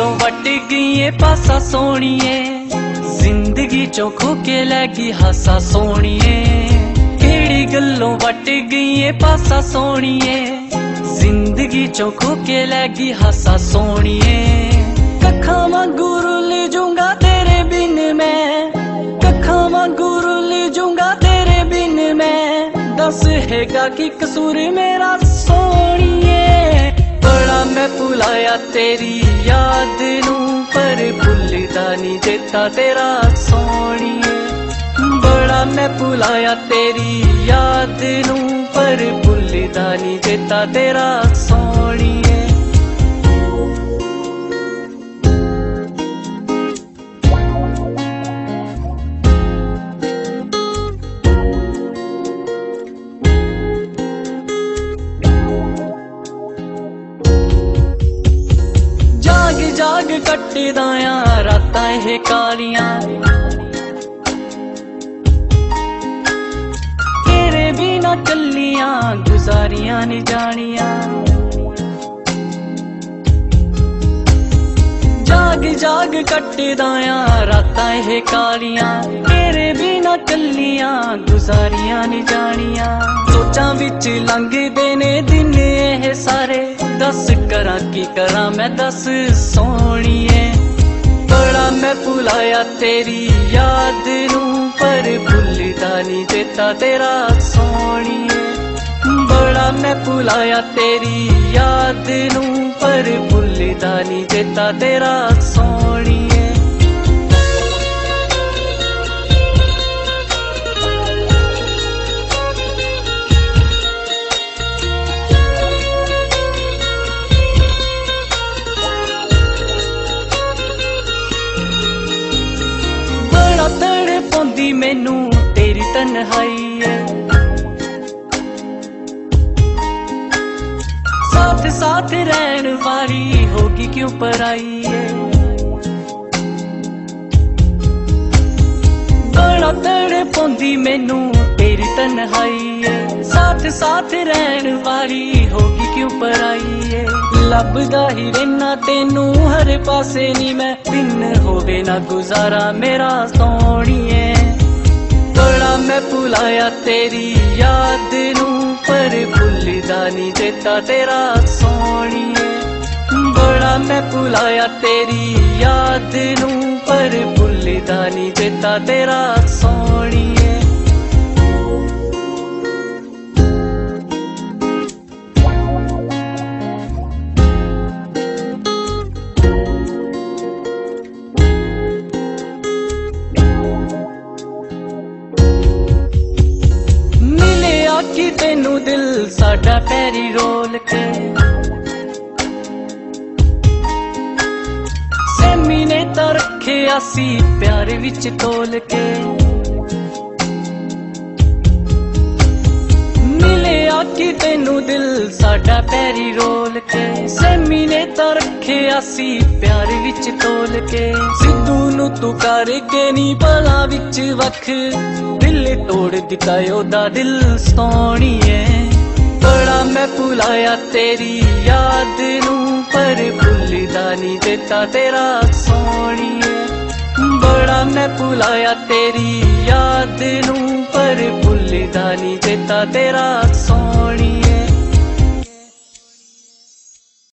गल्लों what गई पासा सोनिए, जिंदगी चों खो के लैगी हासा सोनिए। केड़ी गल्लों वट गई पासा सोनिए, जिंदगी चों खो के लैगी हासा सोनिए। कखा वांगू रुल जूंगा तेरे बिन मैं, कखा वांगू रुल जूंगा तेरे बिन मैं। दस हैगा कि कसूर मेरा सोनिए। बड़ा मैं भुलाया तेरी याद नूं, पर भुलदा नहीं चेता तेरा सोनिए। बड़ा मैं भुलाया तेरी याद नूं, पर भुलदा नहीं चेता तेरा सोनिए। जाग जाग कटदाया रातां ये कालियां, तेरे बिना कलियां गुजारियां नहीं जानियां। जाग जाग कटदाया रातां ये कालियां, तेरे बिना कलियां गुजारियां नहीं जानियां। सोचां विच लंघदे ने दिन ये सारे, दस करा की करा मैं दस सोनिए। बड़ा मैं भुलाया तेरी याद नूं, पर भुलदा नहीं चेता तेरा सोनिए। बड़ा मैं भुलाया तेरी याद नूं, पर भुलदा नहीं चेता तेरा सोनिए। तड़पाउंदी मैनू तेरी तन्हाई है, साथ साथ रहन वाली होगी क्यों पराई है। बड़ा तड़पाउंदी मैनू तेरी तन्हाई है, साथ साथ रहन वाली होगी क्यों पराई है। लभदा ही रहना तेनू हर पासे नी मैं, दिन होवे ना गुजारा मेरा सोनिए। बड़ा मैं भुलाया तेरी याद नूं, पर भुलदा नहीं चेता तेरा सोनिए। बड़ा मैं भुलाया तेरी याद नूं, पर भुलदा नहीं चेता तेरा सोनिए। कि तेनू दिल साडा पैरी रोल के, सैमी ने तां रखिया सी प्यार विच तोल के। मिलिया कि तेनू दिल साडा पैरी रोल के, सैमी ने तां रखिया सी प्यार विच तोल के। सिद्धू नू तू करके नी भला विच वख, दिल तोड़ दिता ओदा दिल सोनिए। बड़ा मैं भुलाया तेरी याद नूं, पर भुलदा नहीं चेता तेरा सोनिए। बड़ा मैं भुलाया तेरी याद नूं, पर भुलदा नहीं चेता तेरा सोनिए।